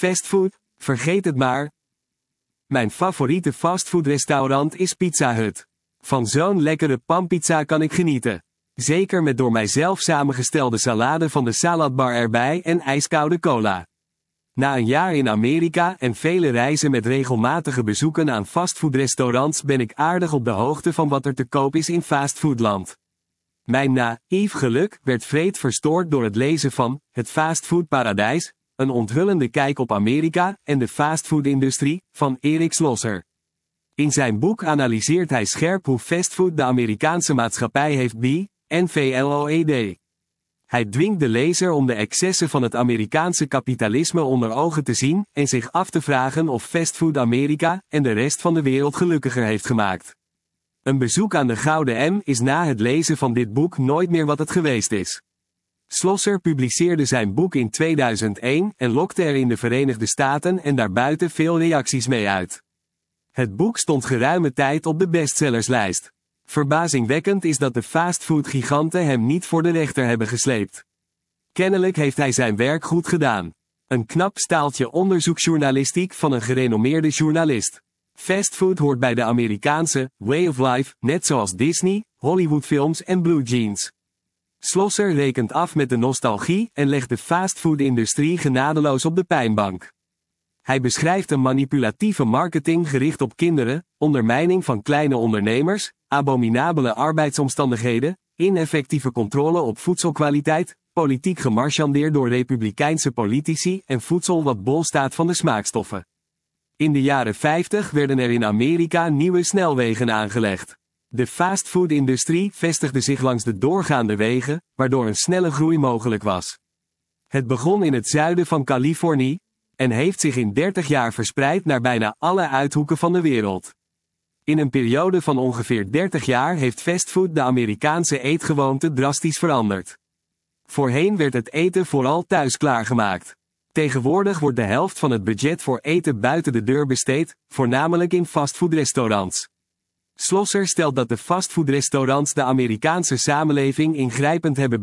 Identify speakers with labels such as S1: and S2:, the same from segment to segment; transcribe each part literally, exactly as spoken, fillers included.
S1: Fastfood? Vergeet het maar. Mijn favoriete fastfoodrestaurant is Pizza Hut. Van zo'n lekkere panpizza kan ik genieten. Zeker met door mijzelf samengestelde salade van de saladbar erbij en ijskoude cola. Na een jaar in Amerika en vele reizen met regelmatige bezoeken aan fastfoodrestaurants ben ik aardig op de hoogte van wat er te koop is in fastfoodland. Mijn naïef geluk werd vreed verstoord door het lezen van Het Fastfoodparadijs, een onthullende kijk op Amerika en de fastfoodindustrie, van Erik Schlosser. In zijn boek analyseert hij scherp hoe fastfood de Amerikaanse maatschappij heeft beïnvloed. Hij dwingt de lezer om de excessen van het Amerikaanse kapitalisme onder ogen te zien en zich af te vragen of fastfood Amerika en de rest van de wereld gelukkiger heeft gemaakt. Een bezoek aan de Gouden M is na het lezen van dit boek nooit meer wat het geweest is. Schlosser publiceerde zijn boek in tweeduizend één en lokte er in de Verenigde Staten en daarbuiten veel reacties mee uit. Het boek stond geruime tijd op de bestsellerslijst. Verbazingwekkend is dat de fastfoodgiganten hem niet voor de rechter hebben gesleept. Kennelijk heeft hij zijn werk goed gedaan. Een knap staaltje onderzoeksjournalistiek van een gerenommeerde journalist. Fastfood hoort bij de Amerikaanse way of life, net zoals Disney, Hollywoodfilms en Blue Jeans. Schlosser rekent af met de nostalgie en legt de fastfoodindustrie genadeloos op de pijnbank. Hij beschrijft een manipulatieve marketing gericht op kinderen, ondermijning van kleine ondernemers, abominabele arbeidsomstandigheden, ineffectieve controle op voedselkwaliteit, politiek gemarchandeerd door republikeinse politici en voedsel wat bol staat van de smaakstoffen. In de jaren vijftig werden er in Amerika nieuwe snelwegen aangelegd. De fastfoodindustrie vestigde zich langs de doorgaande wegen, waardoor een snelle groei mogelijk was. Het begon in het zuiden van Californië en heeft zich in dertig jaar verspreid naar bijna alle uithoeken van de wereld. In een periode van ongeveer dertig jaar heeft fastfood de Amerikaanse eetgewoonte drastisch veranderd. Voorheen werd het eten vooral thuis klaargemaakt. Tegenwoordig wordt de helft van het budget voor eten buiten de deur besteed, voornamelijk in fastfoodrestaurants. Schlosser stelt dat de fastfoodrestaurants de Amerikaanse samenleving ingrijpend hebben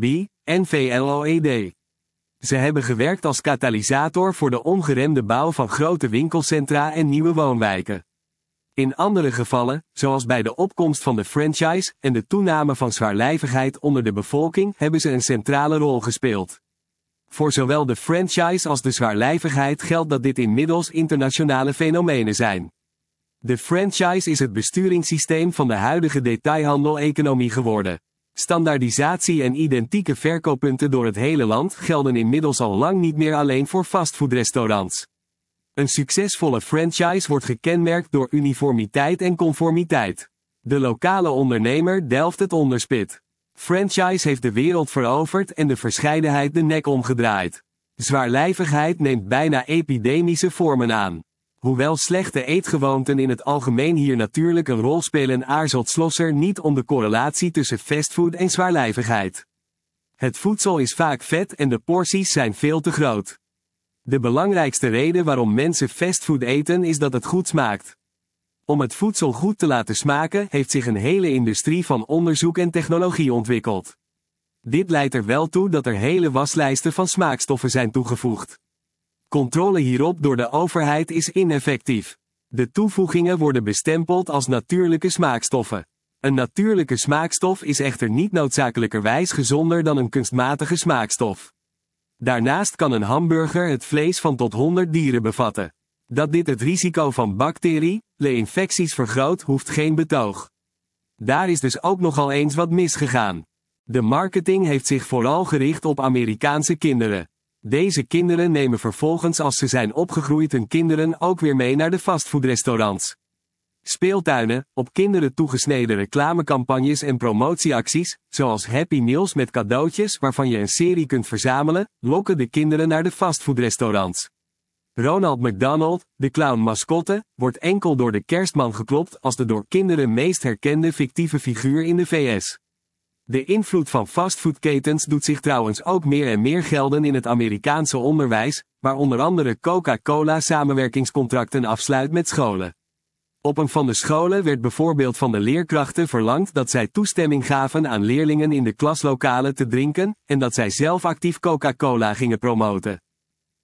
S1: beïnvloed. Ze hebben gewerkt als katalysator voor de ongeremde bouw van grote winkelcentra en nieuwe woonwijken. In andere gevallen, zoals bij de opkomst van de franchise en de toename van zwaarlijvigheid onder de bevolking, hebben ze een centrale rol gespeeld. Voor zowel de franchise als de zwaarlijvigheid geldt dat dit inmiddels internationale fenomenen zijn. De franchise is het besturingssysteem van de huidige detailhandel-economie geworden. Standaardisatie en identieke verkooppunten door het hele land gelden inmiddels al lang niet meer alleen voor fastfoodrestaurants. Een succesvolle franchise wordt gekenmerkt door uniformiteit en conformiteit. De lokale ondernemer delft het onderspit. Franchise heeft de wereld veroverd en de verscheidenheid de nek omgedraaid. Zwaarlijvigheid neemt bijna epidemische vormen aan. Hoewel slechte eetgewoonten in het algemeen hier natuurlijk een rol spelen, aarzelt Schlosser niet om de correlatie tussen fastfood en zwaarlijvigheid. Het voedsel is vaak vet en de porties zijn veel te groot. De belangrijkste reden waarom mensen fastfood eten is dat het goed smaakt. Om het voedsel goed te laten smaken heeft zich een hele industrie van onderzoek en technologie ontwikkeld. Dit leidt er wel toe dat er hele waslijsten van smaakstoffen zijn toegevoegd. Controle hierop door de overheid is ineffectief. De toevoegingen worden bestempeld als natuurlijke smaakstoffen. Een natuurlijke smaakstof is echter niet noodzakelijkerwijs gezonder dan een kunstmatige smaakstof. Daarnaast kan een hamburger het vlees van tot honderd dieren bevatten. Dat dit het risico van bacterie-infecties vergroot, hoeft geen betoog. Daar is dus ook nogal eens wat misgegaan. De marketing heeft zich vooral gericht op Amerikaanse kinderen. Deze kinderen nemen vervolgens als ze zijn opgegroeid hun kinderen ook weer mee naar de fastfoodrestaurants. Speeltuinen, op kinderen toegesneden reclamecampagnes en promotieacties, zoals Happy Meals met cadeautjes waarvan je een serie kunt verzamelen, lokken de kinderen naar de fastfoodrestaurants. Ronald McDonald, de clown-mascotte, wordt enkel door de kerstman geklopt als de door kinderen meest herkende fictieve figuur in de V S. De invloed van fastfoodketens doet zich trouwens ook meer en meer gelden in het Amerikaanse onderwijs, waar onder andere Coca-Cola samenwerkingscontracten afsluit met scholen. Op een van de scholen werd bijvoorbeeld van de leerkrachten verlangd dat zij toestemming gaven aan leerlingen in de klaslokalen te drinken, en dat zij zelf actief Coca-Cola gingen promoten.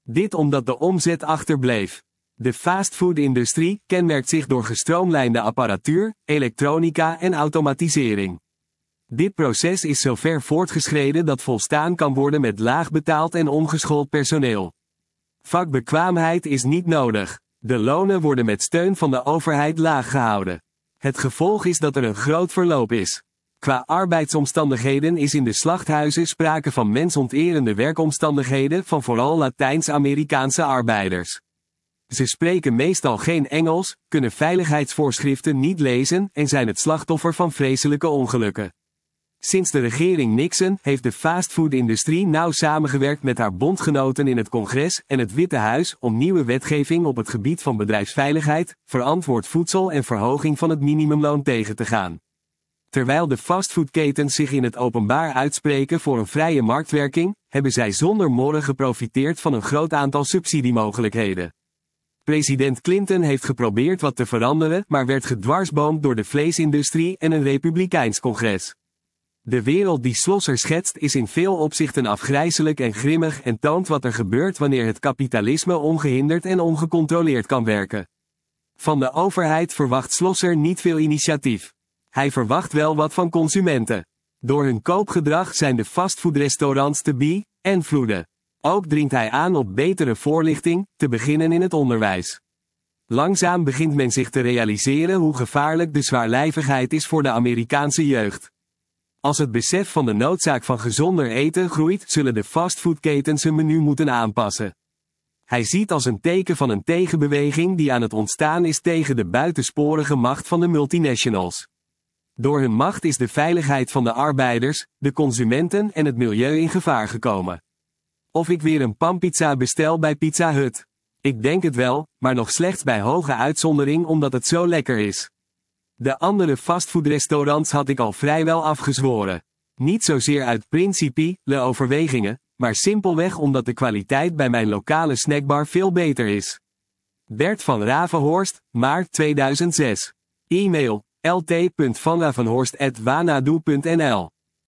S1: Dit omdat de omzet achterbleef. De fastfood-industrie kenmerkt zich door gestroomlijnde apparatuur, elektronica en automatisering. Dit proces is zo ver voortgeschreden dat volstaan kan worden met laag betaald en ongeschoold personeel. Vakbekwaamheid is niet nodig. De lonen worden met steun van de overheid laag gehouden. Het gevolg is dat er een groot verloop is. Qua arbeidsomstandigheden is in de slachthuizen sprake van mensonterende werkomstandigheden van vooral Latijns-Amerikaanse arbeiders. Ze spreken meestal geen Engels, kunnen veiligheidsvoorschriften niet lezen en zijn het slachtoffer van vreselijke ongelukken. Sinds de regering Nixon heeft de fastfood-industrie nauw samengewerkt met haar bondgenoten in het Congres en het Witte Huis om nieuwe wetgeving op het gebied van bedrijfsveiligheid, verantwoord voedsel en verhoging van het minimumloon tegen te gaan. Terwijl de fastfoodketens zich in het openbaar uitspreken voor een vrije marktwerking, hebben zij zonder morren geprofiteerd van een groot aantal subsidiemogelijkheden. President Clinton heeft geprobeerd wat te veranderen, maar werd gedwarsboomd door de vleesindustrie en een republikeins congres. De wereld die Schlosser schetst is in veel opzichten afgrijselijk en grimmig en toont wat er gebeurt wanneer het kapitalisme ongehinderd en ongecontroleerd kan werken. Van de overheid verwacht Schlosser niet veel initiatief. Hij verwacht wel wat van consumenten. Door hun koopgedrag zijn de fastfoodrestaurants te beïnvloeden. Ook dringt hij aan op betere voorlichting, te beginnen in het onderwijs. Langzaam begint men zich te realiseren hoe gevaarlijk de zwaarlijvigheid is voor de Amerikaanse jeugd. Als het besef van de noodzaak van gezonder eten groeit, zullen de fastfoodketens hun menu moeten aanpassen. Hij ziet als een teken van een tegenbeweging die aan het ontstaan is tegen de buitensporige macht van de multinationals. Door hun macht is de veiligheid van de arbeiders, de consumenten en het milieu in gevaar gekomen. Of ik weer een panpizza bestel bij Pizza Hut. Ik denk het wel, maar nog slechts bij hoge uitzondering omdat het zo lekker is. De andere fastfoodrestaurants had ik al vrijwel afgezworen. Niet zozeer uit principiële overwegingen, maar simpelweg omdat de kwaliteit bij mijn lokale snackbar veel beter is. Bert van Ravenhorst, maart tweeduizendzes. E-mail: l t punt van ravenhorst apenstaartje wanadoo punt n l